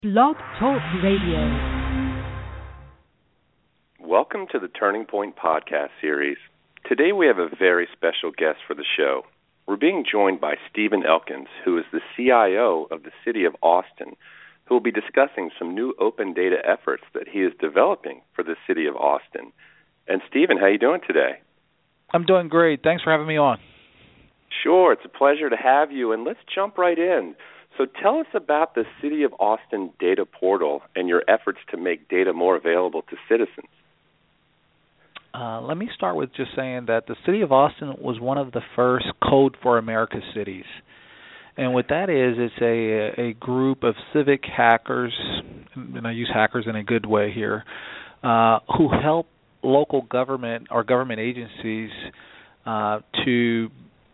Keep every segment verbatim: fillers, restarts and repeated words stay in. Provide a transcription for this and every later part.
Blog Talk Radio. Welcome to the Turning Point podcast series. Today we have a very special guest for the show. We're being joined by Stephen Elkins, who is the C I O of the City of Austin, who will be discussing some new open data efforts that he is developing for the City of Austin. And Stephen, how are you doing today? I'm doing great. Thanks for having me on. Sure, it's a pleasure to have you, and let's jump right in. So tell us about the City of Austin Data Portal and your efforts to make data more available to citizens. Uh, let me start with just saying that the City of Austin was one of the first Code for America cities. And what that is, it's a, a group of civic hackers, and I use hackers in a good way here, uh, who help local government or government agencies uh, to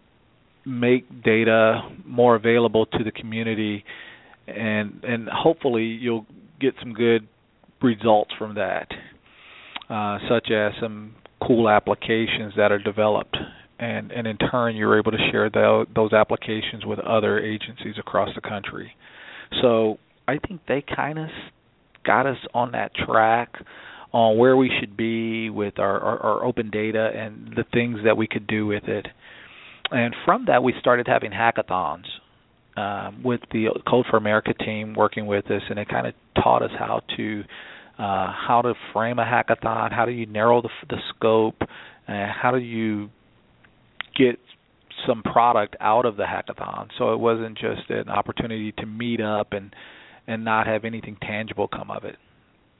make data more available to the community, and and hopefully you'll get some good results from that, uh, such as some cool applications that are developed, and, and in turn you're able to share the, those applications with other agencies across the country. So I think they kind of got us on that track on where we should be with our, our, our open data and the things that we could do with it. And from that, we started having hackathons um, with the Code for America team working with us, and it kind of taught us how to uh, how to frame a hackathon, how do you narrow the, the scope, and how do you get some product out of the hackathon. So it wasn't just an opportunity to meet up and, and not have anything tangible come of it.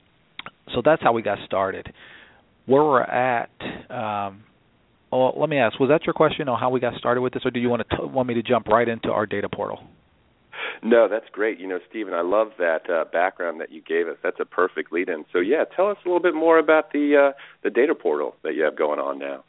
So that's how we got started. Where we're at. Um, Oh, let me ask, was that your question on how we got started with this, or do you want to t- want me to jump right into our data portal? No, that's great. You know, Stephen, I love that uh, background that you gave us. That's a perfect lead-in. So, yeah, tell us a little bit more about the uh, the data portal that you have going on now.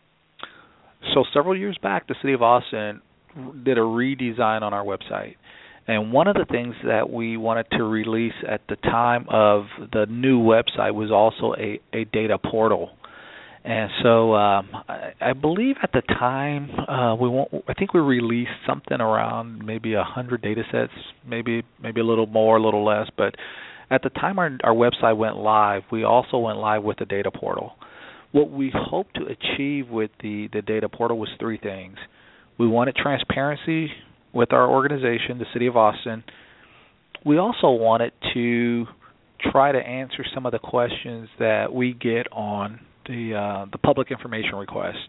So several years back, the City of Austin did a redesign on our website. And one of the things that we wanted to release at the time of the new website was also a, a data portal. And so um, I, I believe at the time uh, we won't, I think we released something around maybe a hundred data sets, maybe maybe a little more, a little less. But at the time our, our website went live, we also went live with the data portal. What we hoped to achieve with the, the data portal was three things. We wanted transparency with our organization, the City of Austin. We also wanted to try to answer some of the questions that we get on the uh, the public information request.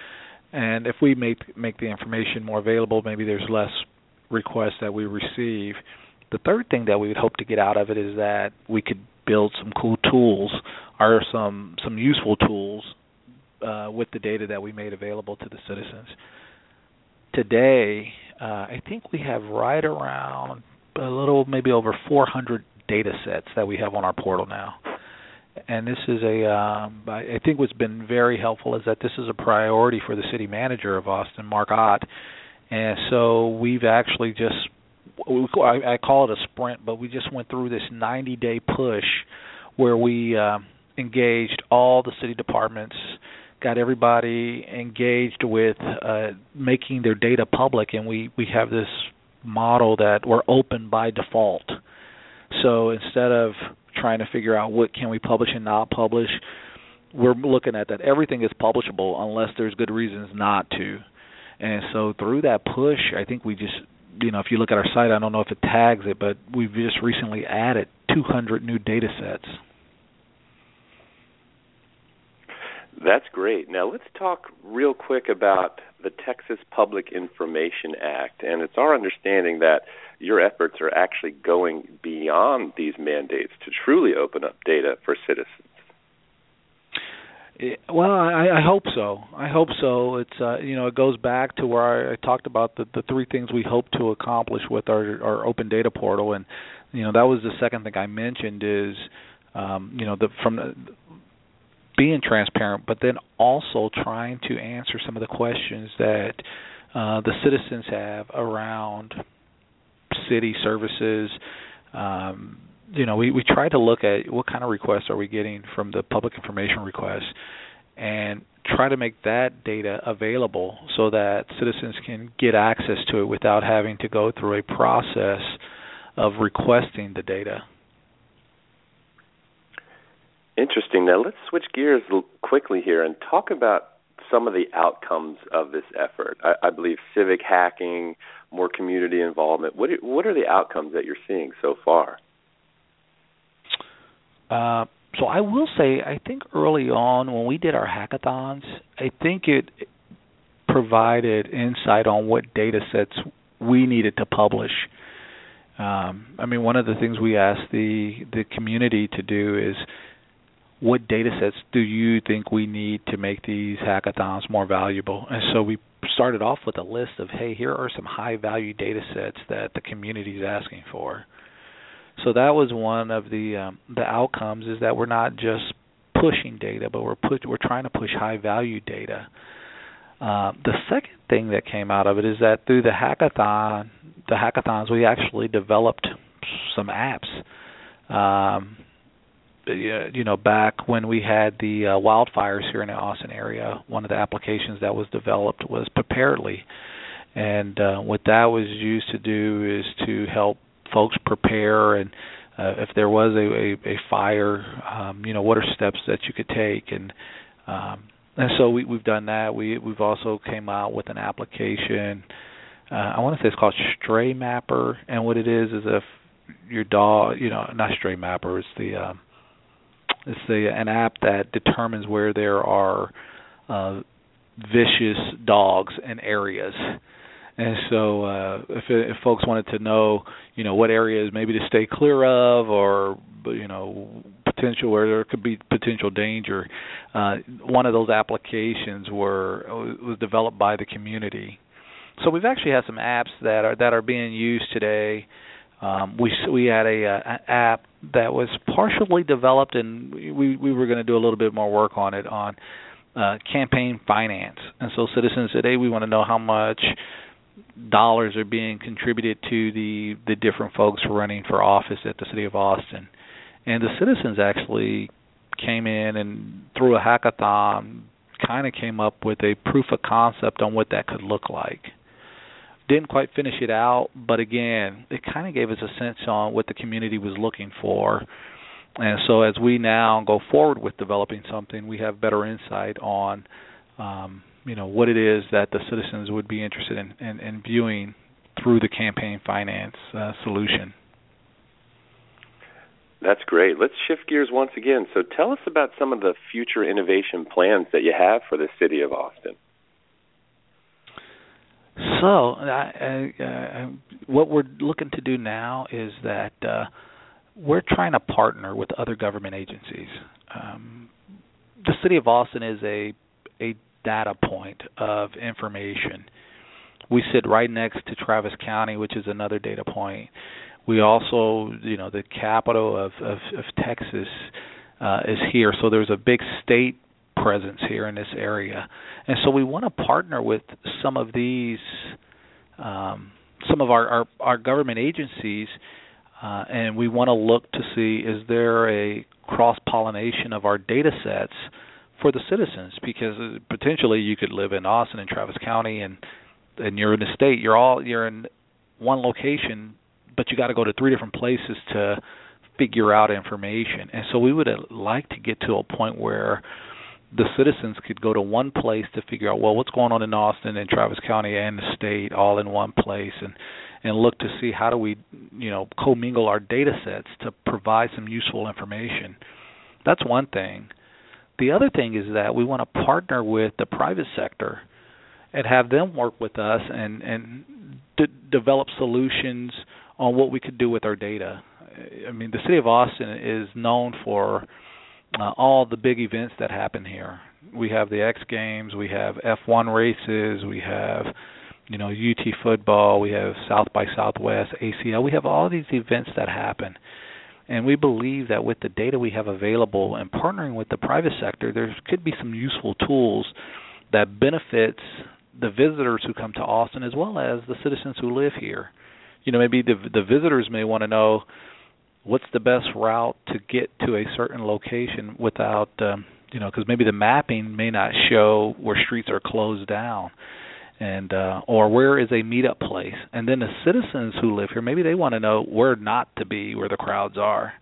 And if we make make the information more available, maybe there's less requests that we receive. The third thing that we would hope to get out of it is that we could build some cool tools or some some useful tools uh, with the data that we made available to the citizens. Today, uh, I think we have right around a little, maybe over four hundred data sets that we have on our portal now. And this is a, um, I think what's been very helpful is that this is a priority for the city manager of Austin, Mark Ott. And so we've actually just, I call it a sprint, but we just went through this ninety-day push where we uh, engaged all the city departments, got everybody engaged with uh, making their data public, and we, we have this model that we're open by default. So instead of trying to figure out what can we publish and not publish, we're looking at that everything is publishable unless there's good reasons not to. And so through that push, I think we just, you know, if you look at our site, I don't know if it tags it, but we've just recently added two hundred new data sets. That's great. Now let's talk real quick about the Texas Public Information Act. And it's our understanding that your efforts are actually going beyond these mandates to truly open up data for citizens. Well, I, I hope so. I hope so. It's uh, you know, it goes back to where I, I talked about the, the three things we hope to accomplish with our, our open data portal, and you know that was the second thing I mentioned is um, you know the from the, being transparent, but then also trying to answer some of the questions that uh, the citizens have around city services. Um, you know, we, we try to look at what kind of requests are we getting from the public information requests and try to make that data available so that citizens can get access to it without having to go through a process of requesting the data. Interesting. Now let's switch gears quickly here and talk about some of the outcomes of this effort. I, I believe civic hacking, more community involvement. What are, what are the outcomes that you're seeing so far? Uh, so I will say, I think early on when we did our hackathons, I think it provided insight on what data sets we needed to publish. Um, I mean, one of the things we asked the, the community to do is, what data sets do you think we need to make these hackathons more valuable? And so we started off with a list of, hey, here are some high-value data sets that the community is asking for. So that was one of the um, the outcomes, is that we're not just pushing data, but we're put, we're trying to push high-value data. Uh, the second thing that came out of it is that through the hackathon, the hackathons, we actually developed some apps. Um, You know, back when we had the uh, wildfires here in the Austin area, one of the applications that was developed was Preparedly. And uh, what that was used to do is to help folks prepare, and uh, if there was a, a, a fire, um, you know, what are steps that you could take. And um, and so we, we've done that. We, we've also came out with an application. Uh, I want to say it's called Stray Mapper. And what it is is if your dog, you know, not Stray Mapper, it's the... Um, It's the, an app that determines where there are uh, vicious dogs in areas. And so uh, if, if folks wanted to know, you know, what areas maybe to stay clear of, or, you know, potential where there could be potential danger, uh, one of those applications were was developed by the community. So we've actually had some apps that are that are being used today. Um, we we had a, a an app that was partially developed, and we we were going to do a little bit more work on it on uh, campaign finance. And so citizens today, we want to know how much dollars are being contributed to the the different folks running for office at the city of Austin. And the citizens actually came in and through a hackathon kind of came up with a proof of concept on what that could look like. Didn't quite finish it out, but again, it kind of gave us a sense on what the community was looking for. And so as we now go forward with developing something, we have better insight on, um, you know, what it is that the citizens would be interested in, in, in viewing through the campaign finance uh, solution. That's great. Let's shift gears once again. So tell us about some of the future innovation plans that you have for the city of Austin. So, uh, uh, what we're looking to do now is that uh, we're trying to partner with other government agencies. Um, the city of Austin is a a data point of information. We sit right next to Travis County, which is another data point. We also, you know, the capital of of, of Texas uh, is here, so there's a big state presence here in this area, and so we want to partner with some of these, um, some of our, our, our government agencies, uh, and we want to look to see, is there a cross-pollination of our data sets for the citizens? Because potentially you could live in Austin and Travis County, and and you're in the state, you're all you're in one location, but you got to go to three different places to figure out information. And so we would like to get to a point where the citizens could go to one place to figure out, well, what's going on in Austin and Travis County and the state all in one place, and, and look to see how do we, you know, commingle our data sets to provide some useful information. That's one thing. The other thing is that we want to partner with the private sector and have them work with us and, and d- develop solutions on what we could do with our data. I mean, the city of Austin is known for Uh, all the big events that happen here. We have the X Games, we have F one races, we have, you know, U T football, we have South by Southwest, A C L. We have all these events that happen. And we believe that with the data we have available and partnering with the private sector, there could be some useful tools that benefits the visitors who come to Austin as well as the citizens who live here. You know, maybe the, the visitors may want to know, what's the best route to get to a certain location without, um, you know, because maybe the mapping may not show where streets are closed down, and uh, or where is a meetup place. And then the citizens who live here, maybe they want to know where not to be, where the crowds are.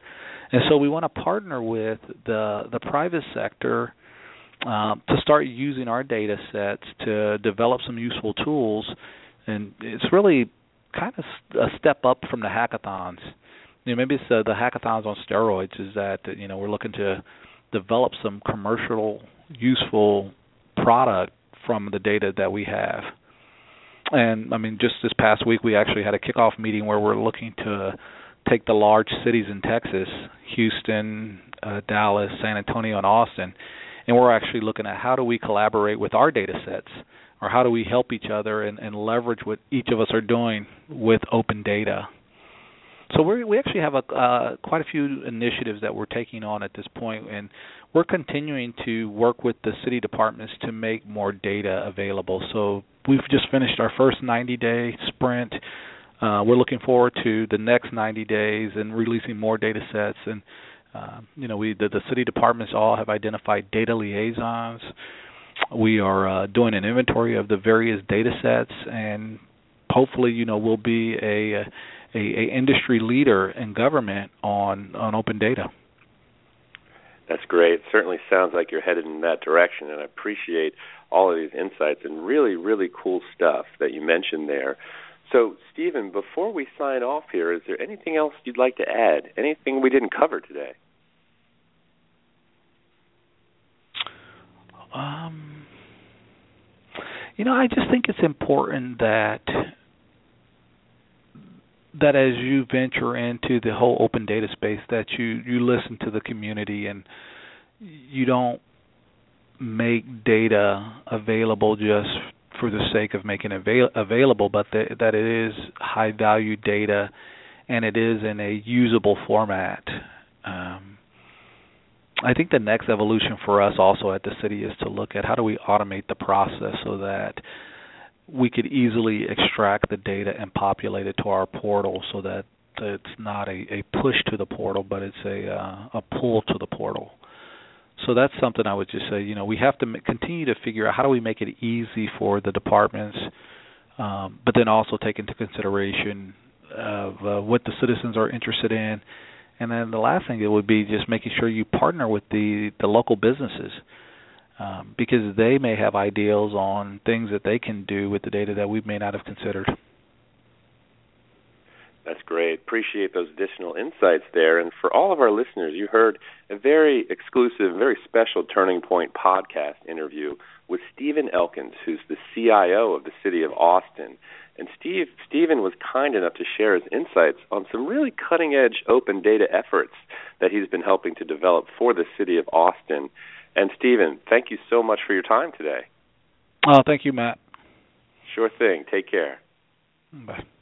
And so we want to partner with the the private sector um, to start using our data sets to develop some useful tools. And it's really kind of a step up from the hackathons. You know, maybe it's uh, the hackathons on steroids. Is that you know we're looking to develop some commercial, useful product from the data that we have. And I mean, just this past week, we actually had a kickoff meeting where we're looking to take the large cities in Texas, Houston, uh, Dallas, San Antonio, and Austin, and we're actually looking at how do we collaborate with our data sets, or how do we help each other and, and leverage what each of us are doing with open data. So we we actually have a, uh, quite a few initiatives that we're taking on at this point, and we're continuing to work with the city departments to make more data available. So we've just finished our first ninety-day sprint. Uh, we're looking forward to the next ninety days and releasing more data sets. And uh, you know, we the, the city departments all have identified data liaisons. We are uh, doing an inventory of the various data sets, and hopefully, you know, we'll be a A, a industry leader in government on, on open data. That's great. It certainly sounds like you're headed in that direction, and I appreciate all of these insights and really, really cool stuff that you mentioned there. So, Stephen, before we sign off here, is there anything else you'd like to add? Anything we didn't cover today? Um, you know, I just think it's important that that as you venture into the whole open data space, that you, you listen to the community and you don't make data available just for the sake of making it avail- available, but that, that it is high-value data and it is in a usable format. Um, I think the next evolution for us also at the city is to look at how do we automate the process so that we could easily extract the data and populate it to our portal, so that it's not a, a push to the portal, but it's a uh, a pull to the portal. So that's something I would just say. You know, we have to m- continue to figure out how do we make it easy for the departments, um, but then also take into consideration of uh, what the citizens are interested in, and then the last thing it would be just making sure you partner with the the local businesses. Um, because they may have ideals on things that they can do with the data that we may not have considered. That's great. Appreciate those additional insights there. And for all of our listeners, you heard a very exclusive, very special Turning Point podcast interview with Stephen Elkins, who's the C I O of the city of Austin. And Steve, Stephen was kind enough to share his insights on some really cutting-edge open data efforts that he's been helping to develop for the city of Austin. And, Stephen, thank you so much for your time today. Oh, thank you, Matt. Sure thing. Take care. Bye.